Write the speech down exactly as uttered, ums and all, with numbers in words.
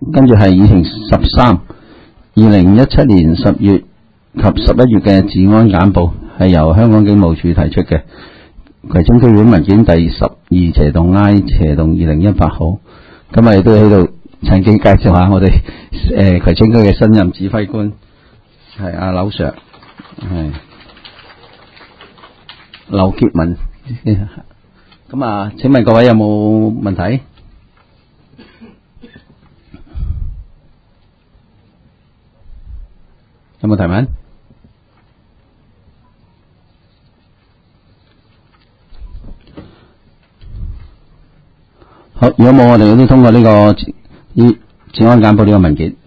跟住係議程十三，二零一七年十月及十一月嘅治安簡報，係由香港警務處提出嘅。葵青區會文件第十二斜洞 I 斜洞二零一八號，咁我哋都喺度趁機介紹下我哋誒葵青區嘅新任指揮官，係阿劉 Sir， 係劉傑文。咁啊，請問各位有冇問題？有冇提問？好，如果冇，我哋都通過呢個治治安簡報呢個文件。